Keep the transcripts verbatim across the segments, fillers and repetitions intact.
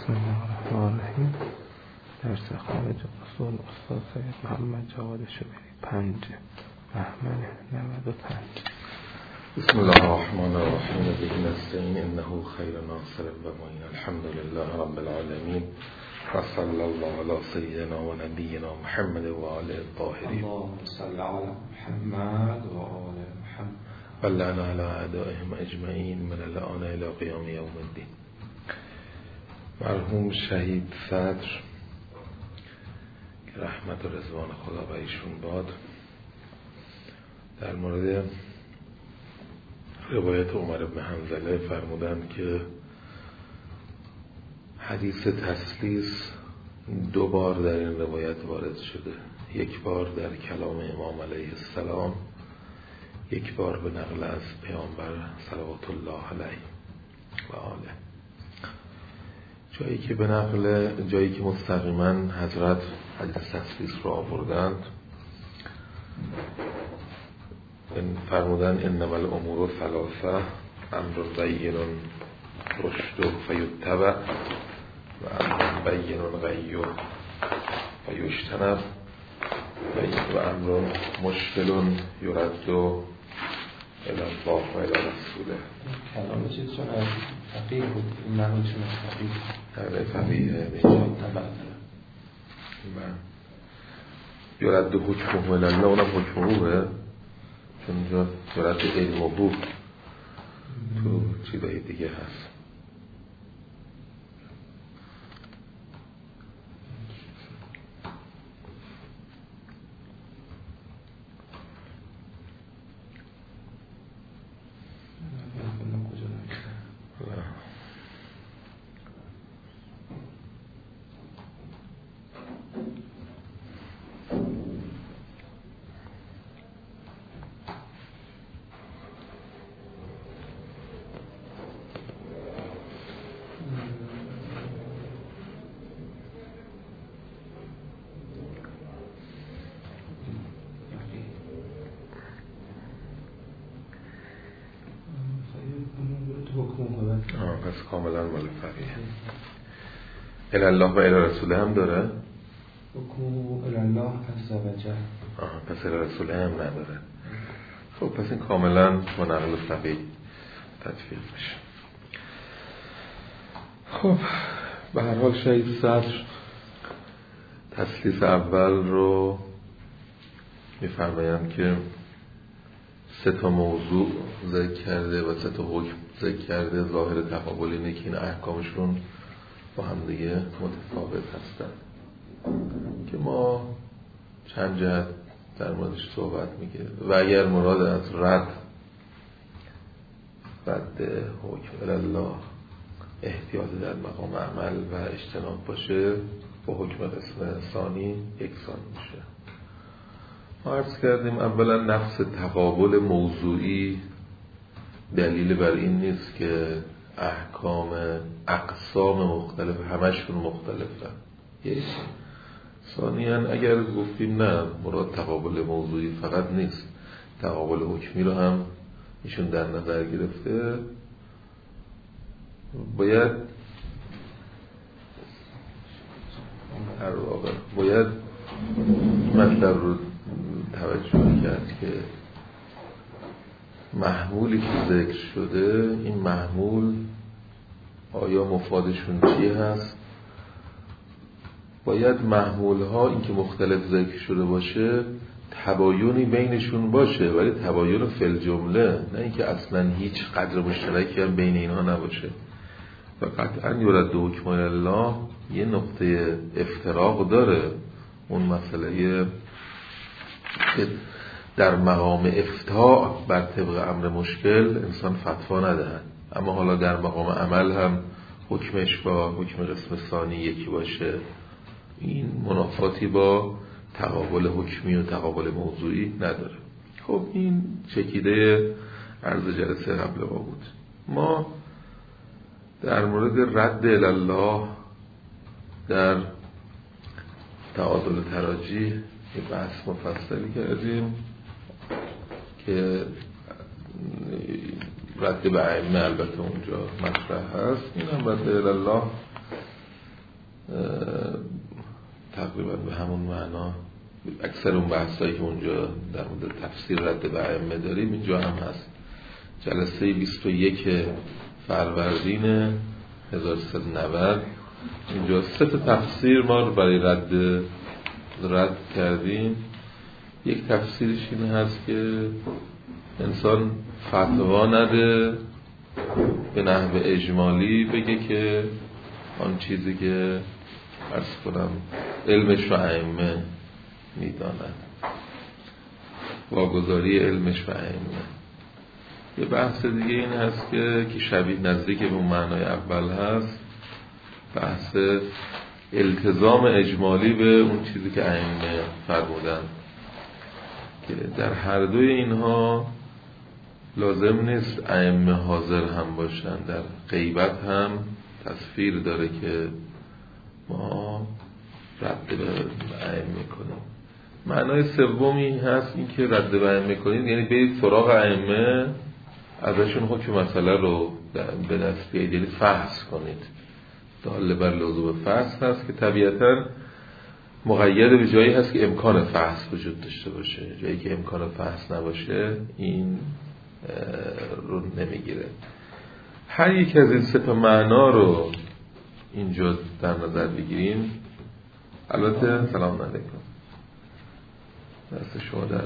بسم الله الرحمن الرحیم. درس خارج اصول استاد سید محمد جواد شبیری پنج بهمن نود و پنج. بسم الله الرحمن الرحیم. به نستعین انه خیر ناصر و معین. الحمد لله رب العالمین و صلی الله علی سیدنا و نبینا محمد و آله الطاهرین. اللهم صل علی محمد و آل محمد و لعن علی اعدائهم اجمعین من الان الی قیام یوم الدین. مرحوم شهید صدر که رحمت و رضوان خدا به ایشون باد، در مورد روایت عمر بن حنظله فرمودند که حدیث تثلیث دو بار در این روایت وارد شده، یک بار در کلام امام علیه السلام، یک بار به نقل از پیامبر صلوات الله علیه و آله. جایی که به نقل جایی که مستقیما حضرت حدیث تثلیث را آوردند فرمودن انما الامور ثلاثه امر بین رشد فیتبع و امر بین غی فیجتنب و امر مشکل یرد الی الله و الی رسوله. کلام چیز چون از فقیه بود، این معنی چون از فقیه در فقیه یرد حکمه الی الله، اونم حکمه چون اینجا یرد علم و بود تو چیزای دیگه هست. پس کاملا مال فقیه. الی الله و الی رسوله هم داره؟ حکم الی الله عز و جل. آها، پس الی رسوله هم نداره. خب پس این کاملا با نقل فقیه تطبیق میشه. خب به هر حال شهید صدر تثلیث اول رو میفرمایند که سه تا موضوع ذکر کرده و سه تا حکم ذکر کرده. ظاهر تقابل اینه که این احکامشون با هم دیگه متفاوت هستن که ما چند جهت در موردش صحبت میگه و اگر مراد از رد رد حکم الله احتیاط در مقام عمل و اجتناب باشه با حکم قسم ثانی یکسان میشه. ما عرض کردیم اولا نفس تقابل موضوعی دلیل بر این نیست که احکام اقسام مختلف همشون مختلفن. یک ثانیاً اگر گفتیم نه مراد تقابل موضوعی فقط نیست، تقابل حکمی رو هم ایشون در نظر گرفته، باید در واقع باید مطلب رو توجه کرد که محمولی که ذکر شده این محمول آیا مفادشون چی هست؟ باید محمول ها این که مختلف ذکر شده باشه تباینی بینشون باشه، ولی تباین فی الجمله، نه اینکه اصلا هیچ قدر مشترکی هم بین اینها نباشه. و قطعا یرد حکم الله یه نقطه افتراق داره، اون مسئله که در مقام افتاء بر طبق امر مشکل انسان فتوا ندهد، اما حالا در مقام عمل هم حکمش با حکم قسم ثانی یکی باشه، این منافاتی با تقابل حکمی و تقابل موضوعی نداره. خب این چکیده عرض جلسه قبل ما بود. ما در مورد رد الی الله در تعادل تراجیح یه بحث مفصلی کردیم که رد به ائمه البته اونجا مطرح هست. این هم رد الی الله تقریبا به همون معنا اکثر اون بحثایی که اونجا در مورد تفسیر رد به ائمه داریم اینجا هم هست. جلسه بیست و یک فروردین هزار و سیصد و نود اینجا سه تا تفسیر ما رو برای رد رد کردیم. یک تفسیرش این هست که انسان فتوا نده به نحو اجمالی، بگه که آن چیزی که عرض کنم علمش رو ائمه میداند، واگذاری علمش به ائمه. یه بحث دیگه این هست که که شبیه نزدیک به اون معنای اول هست، بحث التزام اجمالی به اون چیزی که ائمه فرمودن، که در هر دوی اینها لازم نیست ائمه حاضر هم باشن. در غیبت هم تصویر داره که ما رد به ائمه کنیم. معنای سومی هست این که رد به ائمه کنید یعنی برید سراغ ائمه، ازشون حکم مسئله رو به دست بیارید، یعنی فحص کنید. دال بر لزوم فحص هست که طبیعتاً مقید به جایی هست که امکان فحص وجود داشته باشه. جایی که امکان فحص نباشه این رو نمیگیره. هر یک از این سه تا معنا رو اینجا در نظر بگیریم. البته سلام علیکم، دست شما در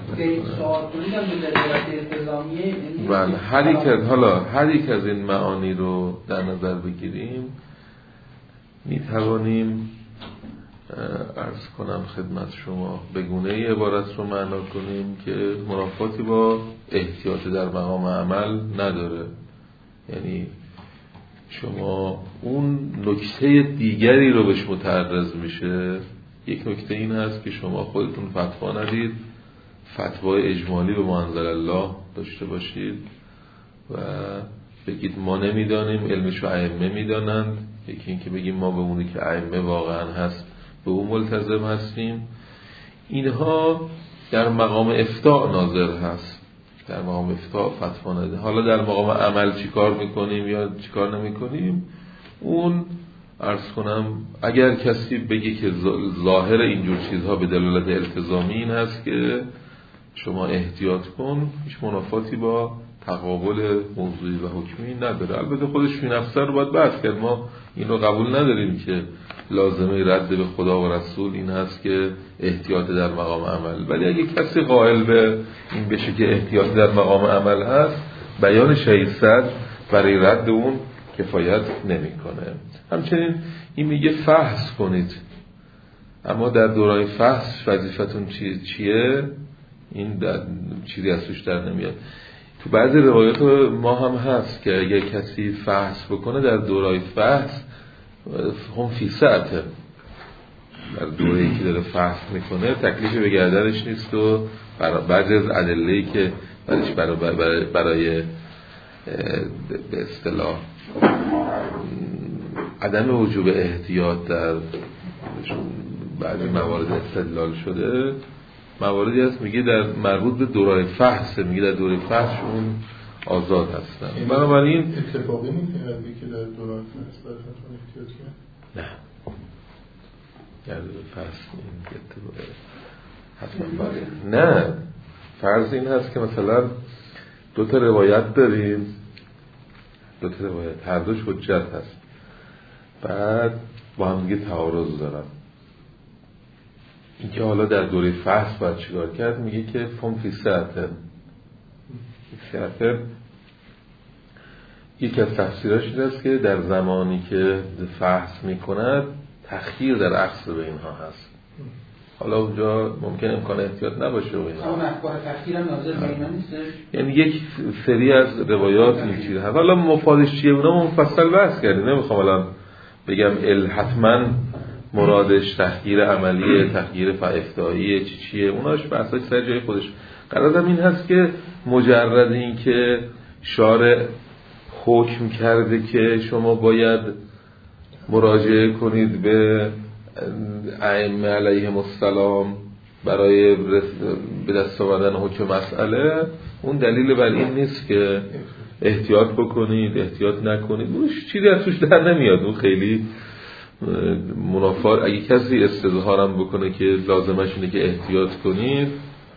بله هر یک از حالا هر یک از این معانی رو در نظر بگیریم می توانیم عرض کنم خدمت شما به گونه‌ای عبارت رو معنا کنیم که منافاتی با احتیاط در مقام عمل نداره. یعنی شما اون نکته دیگری رو بهش متعرض میشه. یک نکته این هست که شما خودتون فتوا ندید، فتوای اجمالی به ما انزل الله داشته باشید و بگید ما نمیدانیم، علمش رو ائمه میدانند. یکی این که بگیم ما به اونی که ائمه واقعا هست به اون ملتزم هستیم. اینها در مقام افتاء ناظر هست، در مقام افتاء فتوا نده. حالا در مقام عمل چی کار میکنیم یا چی کار نمی کنیم، اون عرض کنم اگر کسی بگه که ظاهر اینجور چیزها به دلالت التزامی این هست که شما احتیاط کن، هیچ منافاتی با تقابل موضوعی و حکمی نداره. البته خودش فی نفسه رو باید بحث کرد. ما این رو قبول نداریم که لازمه رد به خدا و رسول این هست که احتیاط در مقام عمل، ولی اگه کسی قائل به این بشه که احتیاط در مقام عمل هست، بیان شهید صدر برای رد اون کفایت نمیکنه. همچنین این میگه فحص کنید، اما در دوران فحص وظیفتون چی چیه؟ این در چیزی از توش در نمیاد. تو بعضی روایات ما هم هست که اگه کسی فحص بکنه در دورای فحص هم فی ساعته، در دوره‌ای که داره فحص میکنه تکلیف به گردنش نیست و بعضی از ادله‌ای که برایش برای, برای, برای به اصطلاح عدم وجوب احتیاط در بعضی موارد استدلال شده، مواردی هست میگه در مربوط به دورای فحص، میگه در دورای فحص اون آزاد هستن. بنابراین اتفاقی میتونه که در دورای فحص باید احتیاط کنه؟ نه، در دورای فحص این اتفاقی حتما باید. نه، فرض این هست که مثلا دو تا روایت داریم، دو تا روایت هر دوش حجت هست، بعد با هم دیگه تعارض دارن. این که حالا در دوره فحص باید چیکار کرد؟ میگه که فم فی ساعته ساعته یکی از تفسیراش این است که در زمانی که فحص میکند تخییر در عقص به اینها هست. حالا اونجا ممکن امکان احتیاط نباشه و اینا، اما مفهوم تخییر هم ناظر به اینا نیست. یعنی یک سری از روایات این چیز هست. حالا مفادش چیه اونا مفصل بحث کردیم، نمیخوام الان بگم ال حتما مرادش تخییر عملیه، تخییر افتاحیه چی چیه، اوناش بحثاش سر جای خودش. قرارم این هست که مجرد این که شارع حکم کرده که شما باید مراجعه کنید به ائمه علیهم السلام برای به دست آوردن حکم مسئله، اون دلیل بر این نیست که احتیاط بکنید احتیاط نکنید. اون چیزی از توش در نمیاد، اون خیلی منافات اگه کسی استظهارم بکنه که لازمش اینه که احتیاط کنید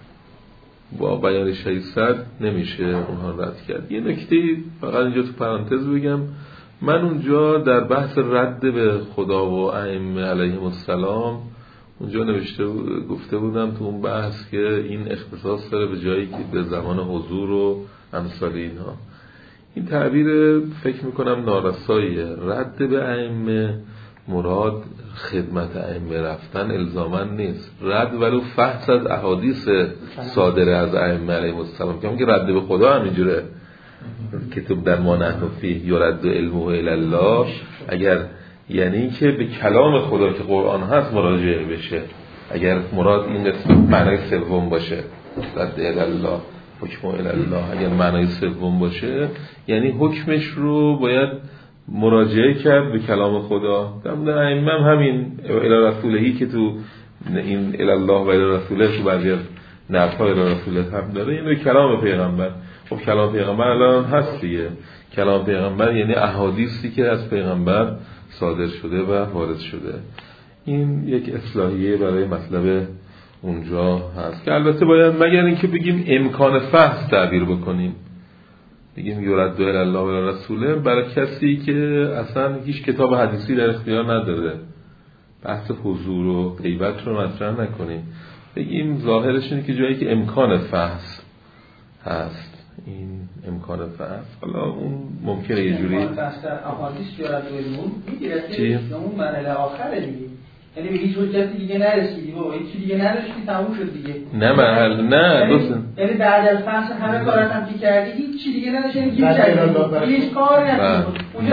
با بیان شریعت نمیشه اونها رد کرد. یه نکته فقط اینجا تو پرانتز بگم، من اونجا در بحث رد به خدا و ائمه علیهم السلام اونجا نوشته گفته بودم تو اون بحث که این اختصاص داره به جایی که به زمان حضور و امثال اینها. این تعبیر فکر میکنم نارساییه. رد به ائمه مراد خدمت ائمه رفتن الزاما نیست، رد ولو فحص از احادیث صادره از ائمه علیهم السلام که رد به خدا همینجوره کتاب در ما نحن فیه یرد علمه الی الله، اگر یعنی که به کلام خدا که قرآن هست مراجعه بشه، اگر مراد این قسمت معنای سوم باشه رد الی الله حکم الی الله، اگر معنای سوم باشه یعنی حکمش رو باید مراجعه کرد به کلام خدا. در ائمه هم همین الی رسولهی که تو این الی الله و الی رسوله تو بعضی از نفها الی رسوله هم داره، یعنی کلام پیغمبر. خب کلام پیغمبر الان هست دیگه، کلام پیغمبر یعنی احادیثی که از پیغمبر صادر شده و وارد شده. این یک اصلاحیه برای مطلب اونجا هست که البته باید مگر اینکه بگیم امکان فحص تعبیر بکنیم، بگیم یرد الی الله و الی رسوله برای کسی که اصلا هیچ کتاب حدیثی در اختیار نداره، بحث حضور و غیبت رو مطرح نکنیم، بگیم ظاهرش اینه که جایی که امکان فحص هست، این امکان فحص، حالا اون ممکنه یه جوری امکان فحص در احادیث یرد علمون میگیره چی؟ که اون مرحله آخره دیگه، یعنی به هیچ حجتی دیگه نرسیدی و هیچ دیگه نداشتی تموم شد دیگه. نه محل نه دوست یعنی بعد از فحص همه کارات هم که کردی هیچ چی دیگه نداشتی، هیچ هیچ کاری نکردی اونجا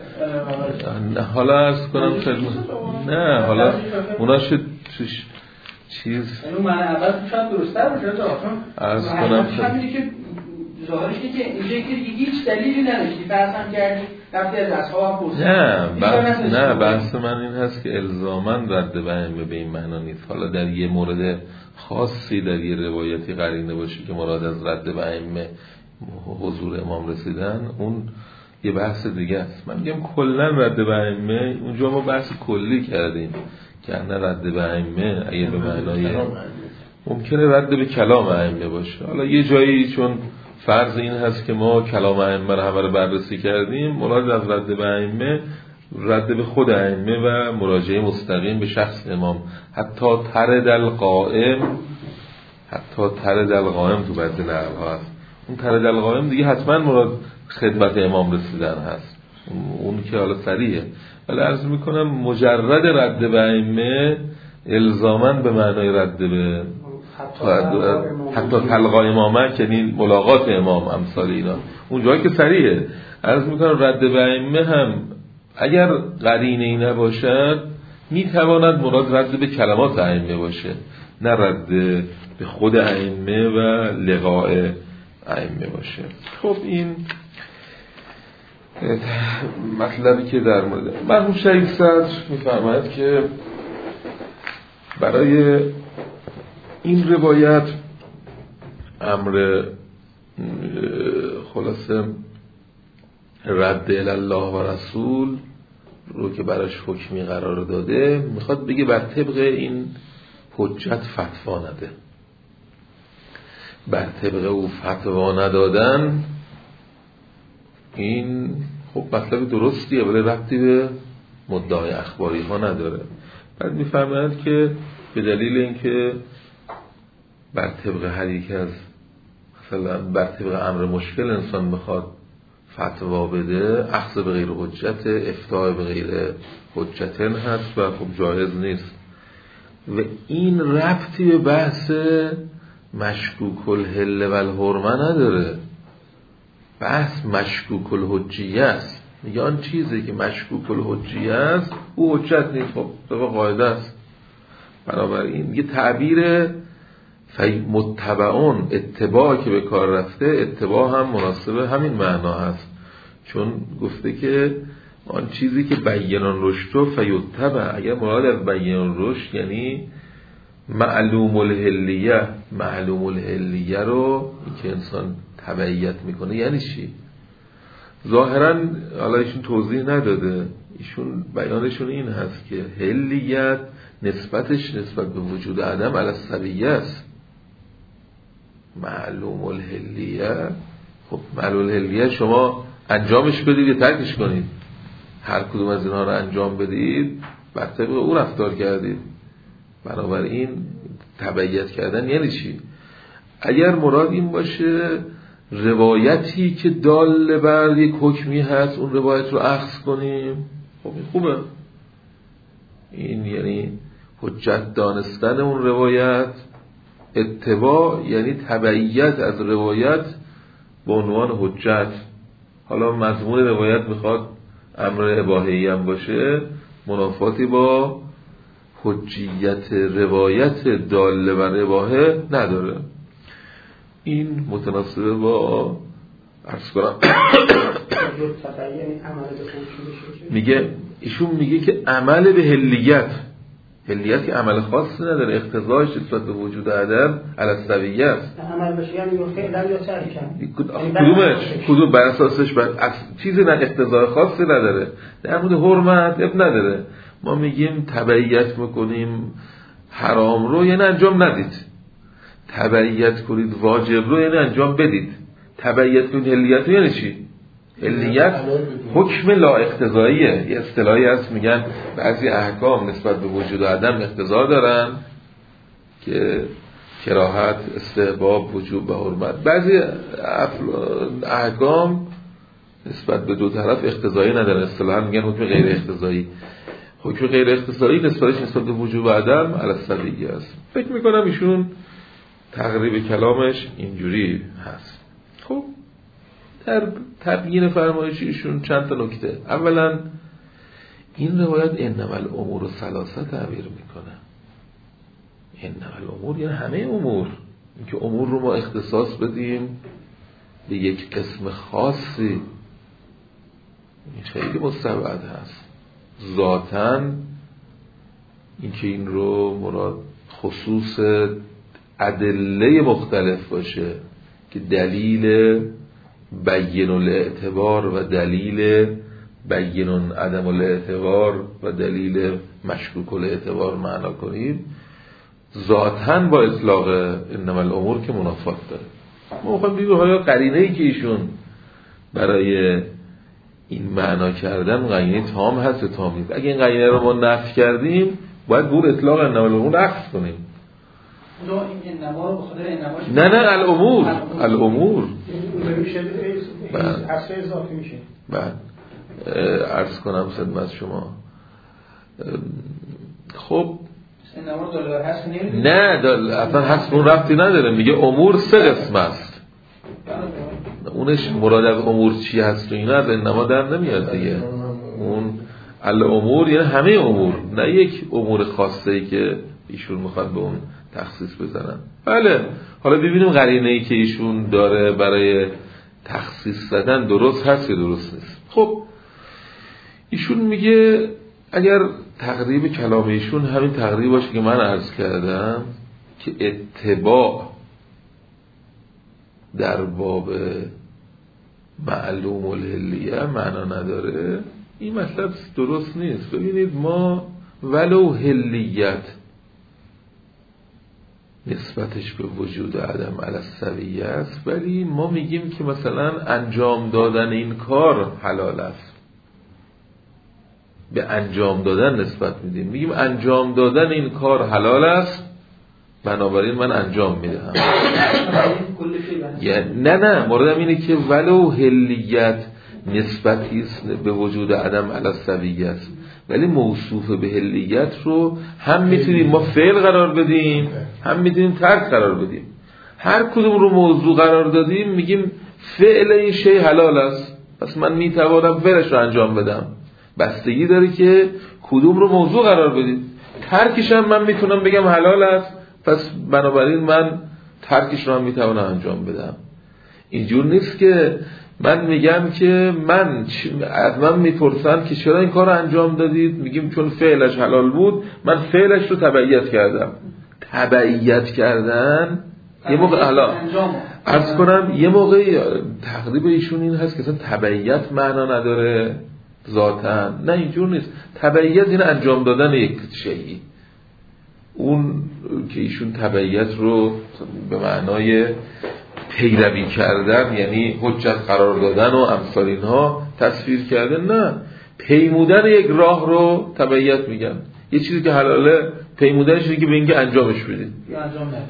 نه. حالا عرض کنم خدمت نه حالا اونا شد چیز یعنی من اول شاید درست‌تر باشه تا عرض کنم همینی که ظاهرش اینه که اینجا که هیچ دلیلی نداشتی فحص هم کردی رفتی از اصحاب هم پرسیدی. نه بحث نه بحث من این هست که الزاماً رد به ائمه به این معنا نیست. حالا در یه مورد خاصی در یه روایتی قرینه باشه که مراد از رد به ائمه حضور امام رسیدن، اون یه بحث دیگه است. من میگم کلا رد به ائمه اونجا ما بحث کلی کردیم که نه رد به ائمه اگه به معنای ممکنه رد به کلام ائمه باشه. حالا یه جایی چون فرض این هست که ما کلام ائمه رو همه رو بررسی کردیم، مراد از رد به ائمه رد به خود ائمه و مراجعه مستقیم به شخص امام، حتی ترد القائم حتی ترد القائم تو بعضی نقل‌ها هست. اون ترد القائم دیگه حتما مراد خدمت امام رسیدن هست، اون که حالا صریحه. ولی عرض میکنم مجرد رد به ائمه الزاماً به معنای رد به حتی تلقای امامه یعنی ملاقات امام امثال اینا، اون جایی که صریحه. عرض میکنم رد به ائمه هم اگر قرینه‌ای نباشد میتواند مراد رد به کلمات ائمه باشه، نه رد به خود ائمه و لقاء ائمه باشه. خب این مطلبی که در مورد مرحوم شریف صدر میفرماید که برای این روایت امر خلاصه رد الی الله و رسول رو که براش حکمی قرار داده، میخواد بگه بر طبق این حجت فتوا نده. بر طبق او فتوا ندادن این خب مطلب درستیه ولی ربطی به مدعای اخباری ها نداره. بعد میفرماید که به دلیل اینکه بر طبق هر یک از مثلا بر طبق امر مشکل انسان بخواد فتوا بده، اخذ به غیر حجت، افتاء به غیر حجت هست و خب جایز نیست و این ربطی به بحث مشکوک الحل و الحرمه نداره. بحث مشکوک الحجیه است، میگه آن چیزی که مشکوک الحجیه است او حجت نیست. خب طبق قاعده است. بنابراین یه تعبیر متبعون اتباع که به کار رفته، اتباع هم مناسب همین معنا هست، چون گفته که آن چیزی که بیانان رشد فیتبع، اگر مراد از بیانان رشد یعنی معلوم الحلیه، معلوم الحلیه رو که انسان تبعیت میکنه یعنی چی؟ ظاهرا حالا ایشون توضیح نداده، ایشون بیانشون این هست که حلیت نسبتش نسبت به وجود عدم علی السویه است. معلوم الحلیه، خب معلوم الحلیه شما انجامش بدید یا ترکش کنید، هر کدوم از اینها رو انجام بدید بر طبق او رفتار کردید. بنابراین تبعیت کردن یعنی چی؟ اگر مراد این باشه روایتی که دال بر یک حکمی هست اون روایت رو اخذ کنیم، خب این خوبه، این یعنی حجت دانستن اون روایت. اتباع یعنی تبعیت از روایت به عنوان حجت. حالا مضمون روایت میخواد امر اباحی هم باشه، منافاتی با حجیت روایت دال بر اباحه نداره. این متناسبه با عرض کنم میگه ایشون میگه که عمل به حلیت، حلیت که عمل خاصی نداره، اقتضایش نسبت به وجود عدم علی السویه است. عمل بشه یعنی فعلا یا ترکا، کدومش کدوم بر اساسش بر چیزی نه، اقتضای خاصی نداره. در مورد حرمت اب نداره، ما میگیم تبعیت میکنیم حرام رو یعنی انجام ندید، تبعیت کنید واجب رو یعنی انجام بدید. تبعیت کنید حلیت رو یعنی چی؟ حلیت حکم لا اقتضاییه. یه اصطلاحی هست میگن بعضی احکام نسبت به وجود عدم اقتضا دارن که کراهت، استحباب، وجوب و حرمت. بعضی احکام نسبت به دو طرف اقتضایی ندارن، اصطلاحا میگن حکم غیر اقتضایی. حکم غیر اقتضایی نسبتش نسبت به وجود عدم علی السویه است. فکر میکنم ایشون تقریب کلامش اینجوری هست. خب در تبیین فرمایش ایشون چند تا نکته. اولا این روایت انما الامور ثلاثه تعبیر میکنه. انما الامور یعنی همه امور، اینکه امور رو ما اختصاص بدیم به یک قسم خاصی این خیلی مستبعد هست. ذاتاً اینکه این رو مراد خصوص ادله مختلف باشه که دلیل بیان الاعتبار و دلیل بیان عدم الاعتبار و دلیل مشکوک الاعتبار معنا کنیم، ذاتاً با اطلاق انما الامور که منافات داره. ما میخوایم بگیم های قرینه‌ای که ایشون برای این معنا کردن قرینه تام هست تام نیست. اگه این قرینه رو ما نفی کردیم باید بور اطلاق انما الامور اخذ کنیم. نه نه الامور الامور اصل اضافی میشه. بعد عرض کنم خدمت شما، خب نه اصلا هست اون ربطی نداره. میگه امور سه قسم است، اونش مراد از امور چی هست و اینا از انما در نمیاد دیگه. اون الامور یعنی همه امور، نه یک امور خاصه‌ای که ایشون میخواد به اون تخصیص بزنن. بله حالا ببینیم قرینه‌ای که ایشون داره برای تخصیص زدن درست هست یا درست نیست. خب ایشون میگه اگر تقریب کلام ایشون همین تقریب باشه که من عرض کردم که اتباع در باب معلوم الحلیه معنا نداره، این مطلب درست نیست. ببینید ما ولو حلیت نسبتش به وجود عدم علی السویه است، ولی ما میگیم که مثلا انجام دادن این کار حلال است، به انجام دادن نسبت میدیم، میگیم انجام دادن این کار حلال است بنابراین من انجام میدهم. یعنی نه نه موردم اینه که ولو حلیت نسبتی است به وجود عدم علی السویه است، ولی موصوف به حلیت رو هم میتونیم ما فعل قرار بدیم هم میتونیم ترک قرار بدیم. هر کدوم رو موضوع قرار دادیم میگیم فعل این شی حلال است، پس من میتوانم فعلش رو انجام بدم. بستگی داره که کدوم رو موضوع قرار بدید. ترکش هم من میتونم بگم حلال است، پس بنابراین من ترکش رو هم میتوانم انجام بدم. اینجور نیست که من میگم که من از من میپرسن که چرا این کار رو انجام دادید، میگیم چون فعلش حلال بود من فعلش رو تبعیت کردم. تبعیت کردن یه موقع حالا عرض کنم یه موقع تقریب ایشون این هست که اصلا تبعیت معنا نداره ذاتاً، نه اینجور نیست. تبعیت این انجام دادن یک شیئی، اون که ایشون تبعیت رو به معنای پیروی کردن یعنی حجت قرار دادن و امثال اینها تصویر کرده، نه، پیمودن یک راه رو تبعیت میگن. یه چیزی که حلاله پیمودنش اینه که به اینکه انجامش بدید، انجام نه.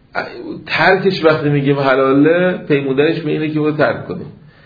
ترکش وقتی میگیم حلاله پیمودنش به اینه که رو ترک کنیم.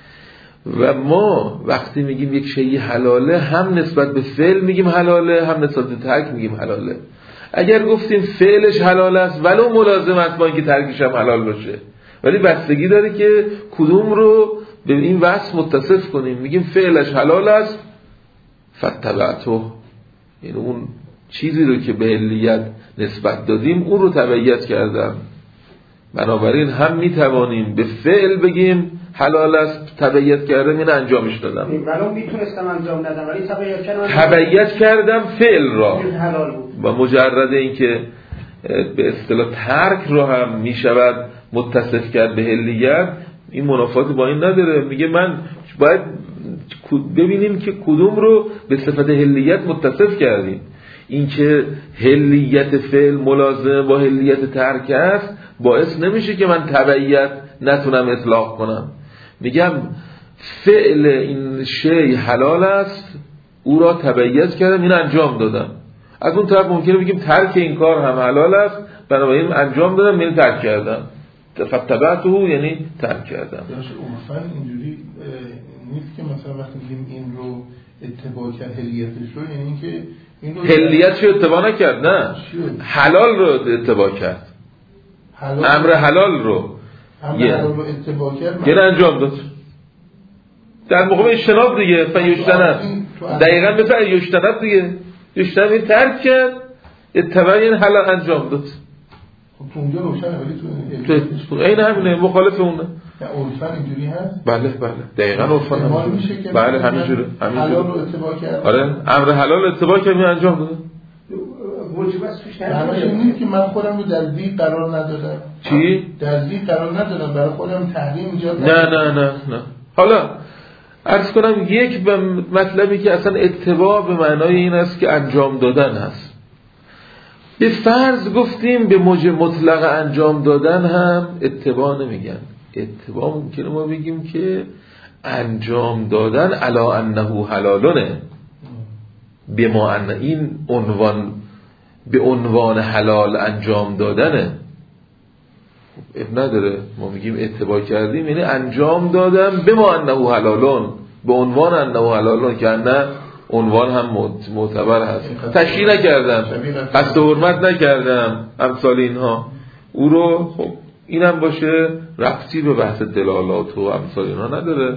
و ما وقتی میگیم یک شیء حلاله هم نسبت به فعل میگیم حلاله، هم نسبت به ترک میگیم حلاله. اگر گفتیم فعلش حلال است ولو ملازم است با اینکه ترکش هم حلال باشه، ولی بستگی داره که کدوم رو به این وصف متصف کنیم. میگیم فعلش حلال است فتبعته، یعنی اون چیزی رو که به علیت نسبت دادیم اون رو تبعیت کردم. بنابراین هم میتوانیم به فعل بگیم حلال است تبعیت کردم، این انجامش دادم، ولو میتونستم انجام ندم ولی تبعیت کردم، تبعیت کردم فعل را حلال بود. و مجرد اینکه به اصطلاح ترک رو هم میشود متصف کرد به علیت، این منافات با این نداره. میگه من باید ببینیم که کدوم رو به صفت علیت متصف کردیم. اینکه علیت فعل ملازم با علیت ترک است باعث نمیشه که من تبعیت نتونم اطلاق کنم. میگم فعل این شی حلال است، او را تبعیت کردم، این انجام دادم. از اون طرف ممکنه بگیم ترک این کار هم حلال است، بنابراین انجام دادم یعنی ترک کردم، فتبعته یعنی ترک کردم. مثلا اینجوری نیست که مثلا وقتی میگیم این رو اتباع کرد هلیتش رو، یعنی اینکه این رو هلیتش رو اتباع نکرد، نه حلال رو اتباع کرد، حلال امر حلال رو امر حلال رو اتباع کرد یعنی انجام داد در موقع اجتناب دیگه. فیجتنب دقیقاً مثل یجتنب دیگه، یجتنب این ترک کرد، اتباع این حلال انجام داد. تو اونجا روشنه ولی تو این همینه، مخالف اونه. نه عرفاً اینجوری هست؟ بله بله دقیقاً عرفاً همینجوره. بله همینجوره. حلال رو اتباع کرد. آره امر حلال اتباع کرد می انجام داد. موجبات توش معنیش اینه که من خودم رو در ضیق قرار ندادم. چی؟ در ضیق قرار ندادم، برای خودم تحریم ایجاد نه نه نه نه. حالا عرض کنم یک به مطلبی که اصلا اتباع به معنای این است که انجام دادن هست. به فرض گفتیم به موجب مطلق انجام دادن هم اتباع نمیگن. اتباع ممکنه ما بگیم که انجام دادن علا انه حلالونه، به ما ان این عنوان به عنوان حلال انجام دادنه. اب نداره ما میگیم اتباع کردیم یعنی انجام دادم به ما انه حلالون، به عنوان انه حلالون که نه عنوان هم معتبر هست. تشریح نکردم، قصد حرمت نکردم، امثال اینها. او رو خب اینم باشه ربطی به بحث دلالات و امثال اینها نداره.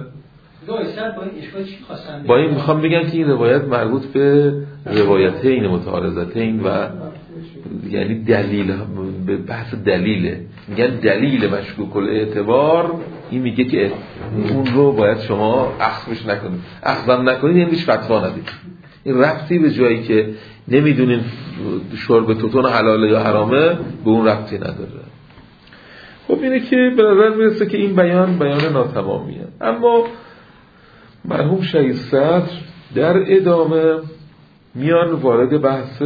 با این میخوام بگم که این روایت مربوط به روایتین متعارضتین و یعنی دلیل، به بحث دلیله. میگن دلیل مشکوک الاعتبار، این میگه که اون رو باید شما اخذش نکنید، اخذم نکنید یعنی هیچ فتوا ندید. این ربطی به جایی که نمیدونین شرب توتون حلاله یا حرامه به اون ربطی نداره. خب اینه که به نظر میرسه که این بیان بیان ناتمامیه. اما مرحوم شهید صدر در ادامه میان وارد بحث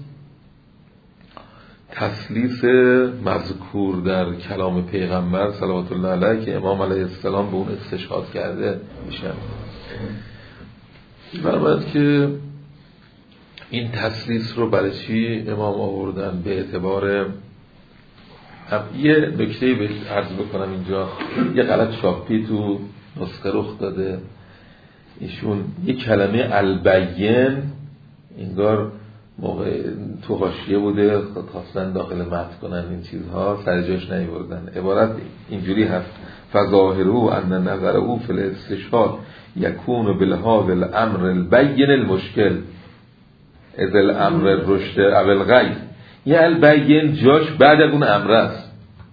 تسلیس مذکور در کلام پیغمبر صلوات الله علیه که امام علیه السلام به اون استشهاد کرده میشن. فرمود که این تسلیس رو برای چی امام آوردن؟ به اعتبار یه نکته بهش عرض بکنم اینجا، یه غلط چاپی تو نسخه رخ داده. ایشون یه کلمه البین انگار موقع تو حاشیه بوده خواستن داخل متن کنن این چیزها، سر جاش نیاوردن. عبارت اینجوری هست: فظاهرو ان نظره فی الاستشهاد یکون بلهذا الامر البین المشکل از الامر الرشد او الغی. یه البین جاش بعد از اون امر است،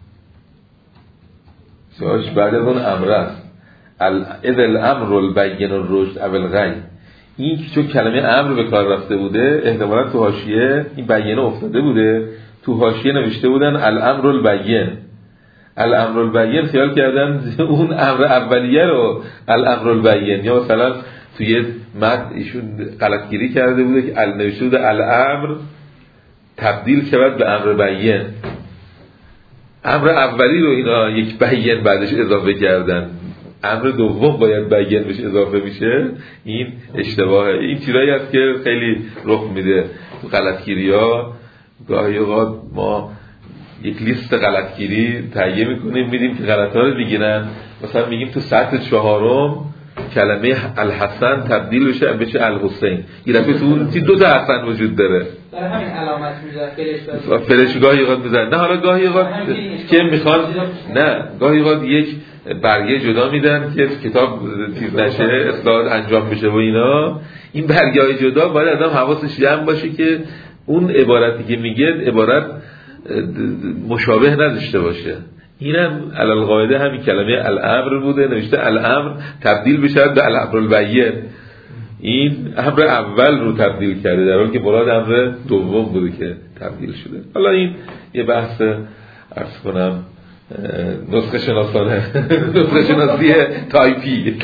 جاش بعد از اون امر است. از الامر البین الرشد او الغی، این که چون کلمه امر به کار رفته بوده احتمالا تو حاشیه این بیانه افتاده بوده، تو حاشیه نوشته بودن الامر البین، الامر البین خیال کردن اون امر اولیه رو الامر البین، یا مثلا توی متن ایشون غلطگیری کرده بوده که نوشته بوده الامر تبدیل شود به امر بین، امر اولی رو اینا یک بین بعدش اضافه کردن، امر دوم باید بین بهش اضافه میشه. این اشتباهه. این چیزایی هست که خیلی رخ میده تو غلطگیری‌ها. گاهی اوقات ما یک لیست غلطگیری تهیه میکنیم، میدیم که غلط‌ها رو بگیرن. مثلا میگیم تو سطر چهارم کلمه الحسن تبدیل بشه بشه الحسین، یه دفعه تو اون دو تا حسن وجود داره، برای همین علامت میذاره فلش فلش گاهی اوقات میذاره. نه حالا گاهی اوقات که میخوان نه گاهی اوقات یک برگه جدا میدن که کتاب چیز نشه، اصلاحات انجام بشه و اینا. این برگه‌های جدا باید آدم حواسش جمع باشه که اون عبارتی که میگه عبارت مشابه نداشته باشه. اینم علل قاعده همین کلمه الامر بوده، نوشته الامر تبدیل بشه به الامر البین، این امر اول رو تبدیل کرده در حالی که مراد امر دوم بوده که تبدیل شده. حالا این یه بحث عرض کنم نسخه شناسانه نسخه شناسی تایپی.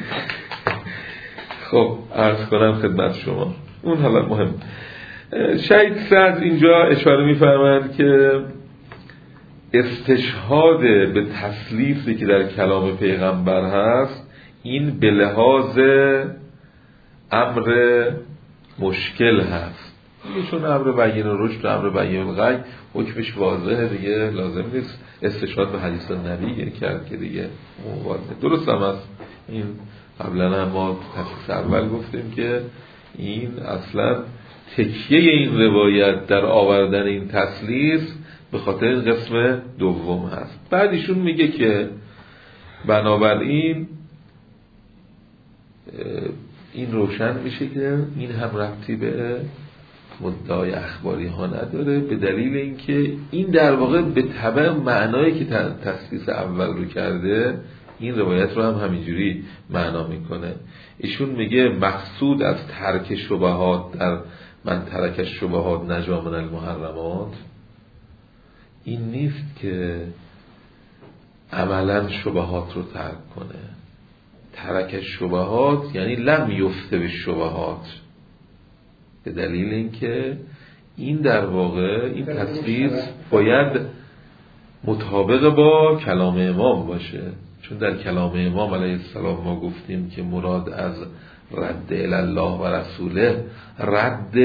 خب عرض کنم خدمت شما اون حالا مهم. شهید صدر اینجا اشاره می‌فرمایند که استشهاد به تسلیثی که در کلام پیغمبر هست این به لحاظ امر مشکل هست. دیگه چون امر بیان رشد و امر بیان الغی حکمش واضحه، دیگه لازم نیست استشهاد به حدیث نبی کرد که دیگه واضحه. درست هم هست. این قبلا هم ما تفسیر اول گفتیم که این اصلا تکیه این روایت در آوردن این تسلیث به خاطر این قسم دوم هست. بعد ایشون میگه که بنابراین این روشن میشه که این هم ربطی به مدعای اخباری ها نداره، به دلیل اینکه این در واقع به تبع معنایی که تسلیث اول رو کرده این روایت رو هم همینجوری معنا میکنه. ایشون میگه مقصود از ترک شبهات در من ترک شبهات نجا من المحرمات این نیست که عملا شبهات رو ترک کنه. ترک شبهات یعنی لم یفته به شبهات، به دلیل اینکه این در واقع این تسلیث باید مطابق با کلام امام باشه، چون در کلام امام علیه السلام ما گفتیم که مراد از رد الله و رسوله رد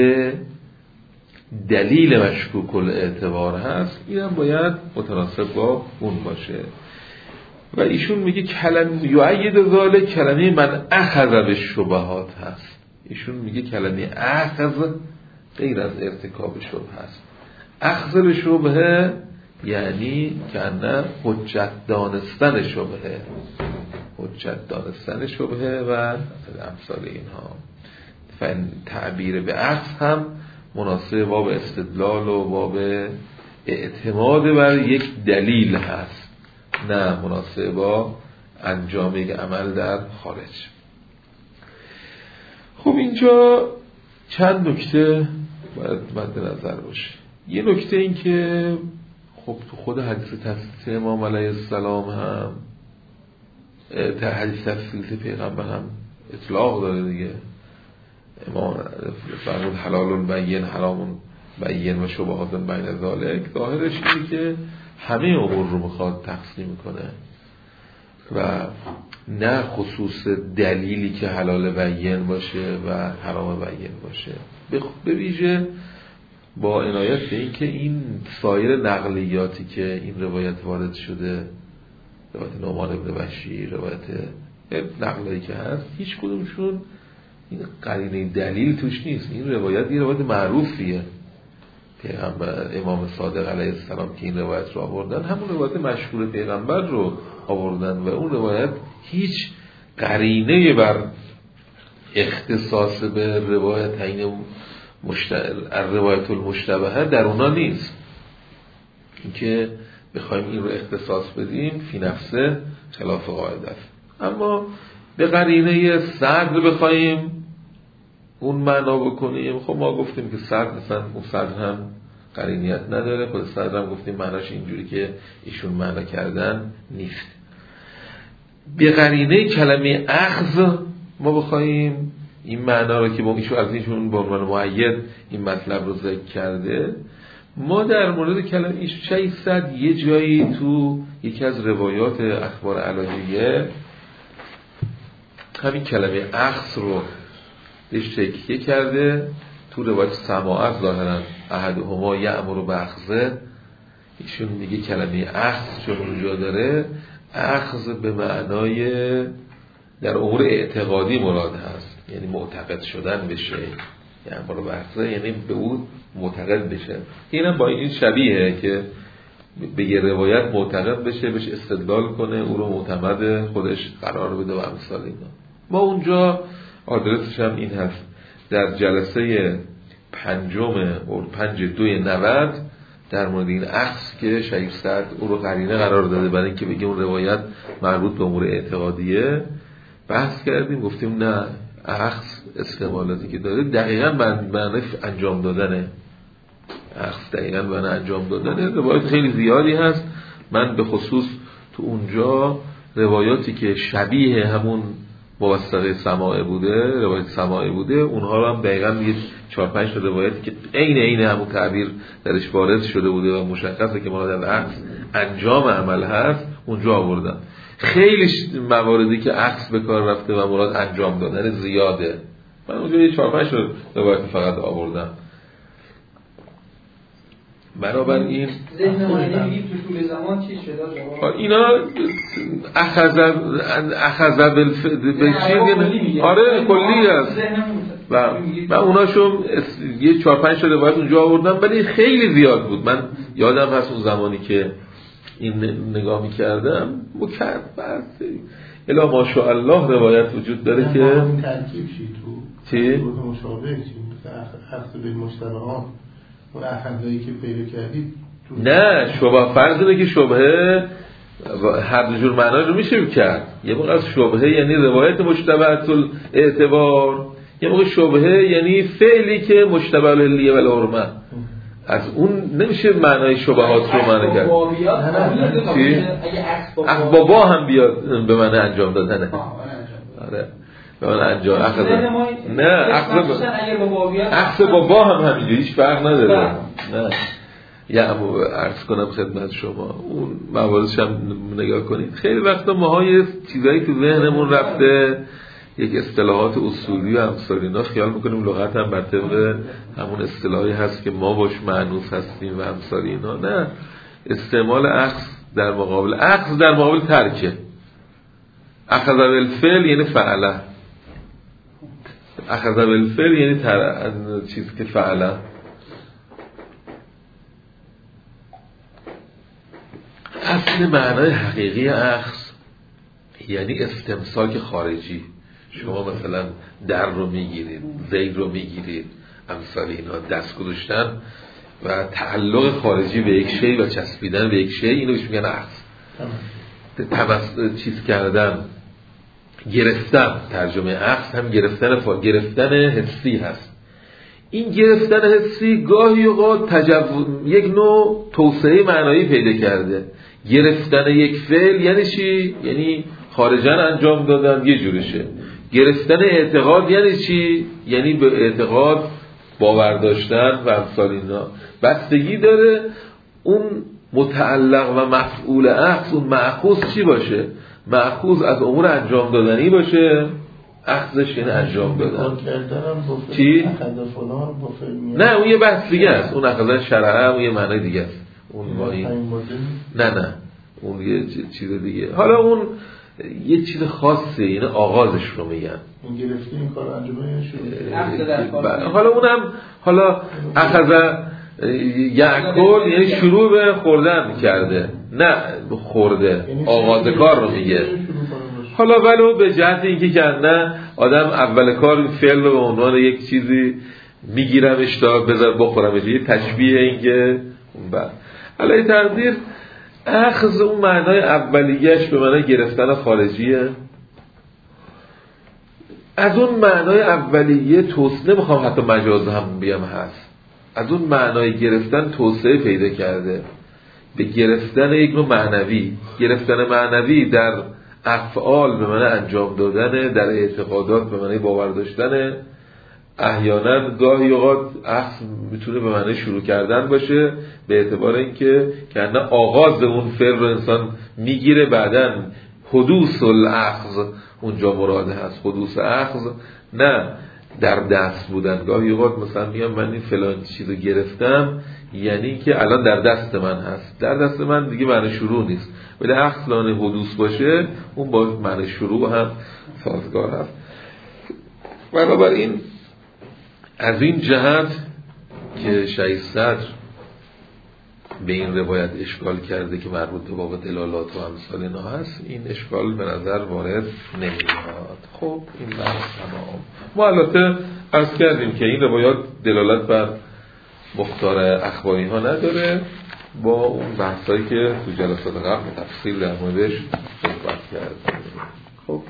دلیل مشکوک الاعتبار هست، این هم باید متناسب با اون باشه. و ایشون میگه کلمه یعید ذالک کلمه من اخذ به شبهات هست. ایشون میگه کلمه اخذ غیر از ارتکاب شبه هست. اخذ به شبهه یعنی که نه حجت دانستن شبهه، حجت دانستن شبهه و امثال اینها. فن تعبیر به اخذ هم مناسب باب استدلال و باب اعتماد بر یک دلیل هست، نه مناسب با انجام یک عمل در خارج. خب اینجا چند نکته باید مد نظر باشه. یه نکته این که خب تو خود حدیث تسلیث امام علیه السلام هم تا حدیث تسلیث پیغمبر هم اطلاق داره دیگه. امام فرمود حلال بین حرام بین و شبهات بین ذالک، ظاهرش اینه که همه امور رو میخواد تقسیم کنه و نه خصوص دلیلی که حلال بین باشه و حرام بین باشه. به ویژه با عنایت به این که این سایر نقلیاتی که این روایت وارد شده، روایت نعمان ابن بشیر، روایت نقلی که هست، هیچ کدومشون این قرینه دلیل توش نیست. این روایت یه روایت معروفیه، پیغمبر امام صادق علیه السلام که این روایت رو آوردن همون روایت مشهور پیغمبر رو آوردن و اون روایت هیچ قرینه بر اختصاص به روایت این روایت المشتبهه در اونا نیست. این که بخوایم این رو اختصاص بدیم فی نفسه خلاف قاعده است. اما به قرینه صدر بخوایم اون معنا بکنیم، خب ما گفتیم که صدر مثلا اون صدر هم قرینیت نداره. خود صدرم گفتیم معناش اینجوری که ایشون معنا کردن نیست. به قرینه کلمه اخذ ما بخوایم این معنا رو که با ایشون از ایشون به عنوان مؤید این مطلب رو ذکر کرده، ما در مورد کلمه ششصد یه جایی تو یکی از روایات اخبار الهیه همین کلمه اخذ رو بهش تکیه کرده. تو روایت سماعت ظاهرا احدهما یأمر بأخذه، ایشون میگه کلمه اخذ چون اونجا داره، اخذ به معنای در امور اعتقادی مراد هست، یعنی معتقد شدن بشه. یأمر بأخذه یعنی به او معتقد بشه. اینم با این شبیه که به یه روایت معتقد بشه، بهش استدلال کنه، او رو معتمد خودش قرار بده و امثال اینا. ما اونجا آدرسش هم این هست، در جلسه پنجم و پنج دوی نود در مورد این اخذ که شریف صدر او رو قرینه قرار داده برای اینکه بگه اون روایت مربوط به امور اعتقادیه، بحث کردیم گفتیم نه، اخذ استعمالاتی که داره دقیقاً معنی انجام دادنه. اخذ دقیقاً معنی انجام دادنه. روایت خیلی زیادی هست، من به خصوص تو اونجا روایاتی که شبیه همون موثقه سماعه بوده، روایت سماعه بوده، اونها رو هم دقیقاً یه چهار پنج تا روایتی که عین عین همون تعبیر درش وارد شده بوده و مشخصه که مراد از اخذ انجام عمل هست اونجا آوردم. خیلی مواردی که اخذ به کار رفته و مراد انجام دادن زیاده، من اونجا یه چهار پنج تا روایت فقط آوردم. بنابراین ذهن ما نمیگیم تو طول زمان چی شده اینا اخذ اخذ بالفعل، آره کلی است و من اوناشو یه چهار پنج تا روایت اونجا آوردم، ولی خیلی زیاد بود. من یادم هست اون زمانی که این نگاه می‌کردم مکرر الا ماشاءالله روایت وجود داره که ترکیب شی تو چی مشابه چی اخذ بالمشتبهات و اخذایی که پیدا کردید. نه شبهه، فرض اینه که شبهه هر جور معنی رو میشه کرد. یه موقع از شبهه یعنی روایت مشتبهات الاعتبار، یه موقع شبهه یعنی فعلی که مشتبه العلیه و الحرمه، از اون نمیشه معنای شبهات رو معنی کرد. اگه بابا هم بیاد به معنی انجام دادنه. آره به معنی انجام اخذ نه اخذ اخذ بابا هم همینجوری هیچ فرق نداره. نه یا عرض کنم خدمت شما اون مواردش هم نگاه کنید. خیلی وقتا ماهای چیزایی که ذهنمون رفته، یک اصطلاحات اصولی و امثال اینا خیال میکنیم لغت هم بر طبق همون اصطلاحی هست که ما باش معنوس هستیم و امثال اینا. نه، استعمال اخذ در مقابل اخذ در مقابل ترکه. اخذ بالفعل یعنی فعله، اخذ بالفعل یعنی تر... چیز که فعله. اصل معنای حقیقی اخذ یعنی استمساک خارجی. شما مثلا در رو میگیرید، زید رو میگیرید، امثال اینا، دست گذاشتن و تعلق خارجی به یک شی و چسبیدن به یک شی، اینو بهش میگن اخذ. تمس چیز کردن، گرفتن، ترجمه اخذ هم گرفتن فا... گرفتن حسی هست. این گرفتن حسی گاهی اوقات تجو... یک نوع توسعه معنایی پیدا کرده. گرفتن یک فعل یعنی چی؟ یعنی خارجاً انجام دادن، یه جورشه. گرفتن اعتقاد یعنی چی؟ یعنی به اعتقاد باور داشتن و امثال اینا. بستگی داره اون متعلق و مفعول اخذ، اون مأخوذ چی باشه؟ مأخوذ از امور انجام دادنی باشه، اخذش یعنی انجام دادن. چی؟ نه اون یه بحث دیگه است. اون اخذن شرعه اون یه معنی دیگه است. اون با این نه نه اون یه چیز دیگه. حالا اون یه چیز خاصه، یعنی آغازش رو میگن. این گرفتی این کار انجامش شروع. حالا اونم حالا اخذ یأکل یعنی شروع به خوردن کرده، نه خورده، آغاز کار رو میگه. حالا ولو به جهت اینکه که نه آدم اول کار فعل رو به عنوان یک چیزی میگیرمش تا بذار بخورمش، یه تشبیه اینکه بعد علی تقدیر اخذ اون معنای اولیه‌اش به معنای گرفتن خارجیه. از اون معنای اولیه توسعه نمیخوام حتی مجاز هم بیام هست. از اون معنای گرفتن توسعه پیدا کرده به گرفتن یک نوع معنوی. گرفتن معنوی در افعال به معنی انجام دادن، در اعتقادات به معنی باور داشتن، احیانا گاهی اوقات اخذ میتونه به معنی شروع کردن باشه، به اعتبار اینکه کنه آغاز اون فعل رو انسان میگیره، بعداً حدوث الاخذ اونجا مراده هست. حدوث اخذ نه در دست بودن. گاهی اوقات مثلا میگم من این فلان چیزو گرفتم، یعنی که الان در دست من هست. در دست من دیگه معنی شروع نیست، ولی اخذ لانه حدوث باشه اون با معنی شروع هم سازگار هست. بنابراین از این جهت که شیخ صدر به این روایت اشکال کرده که مربوط به باب دلالات و امثال اینا هست، این اشکال به نظر وارد نمیاد. خب این بحث تمام. ما البته عرض کردیم که این روایات دلالت بر مختار اخباری ها نداره، با اون بحثایی که تو جلسات قبل تفصیل در موردش صحبت کردیم. خب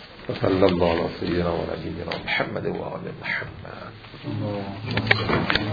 صلی الله علیه و سیدنا و نبینا محمد و آل محمد.